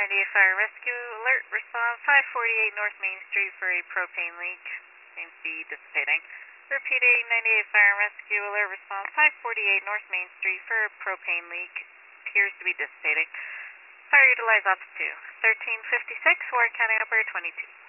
98 Fire Rescue Alert, response 548 North Main Street for a propane leak. Seems to be dissipating. Repeating, 98 Fire Rescue Alert, response 548 North Main Street for a propane leak. Appears to be dissipating. Fire utilize off to 1356, Warren County Operator 22.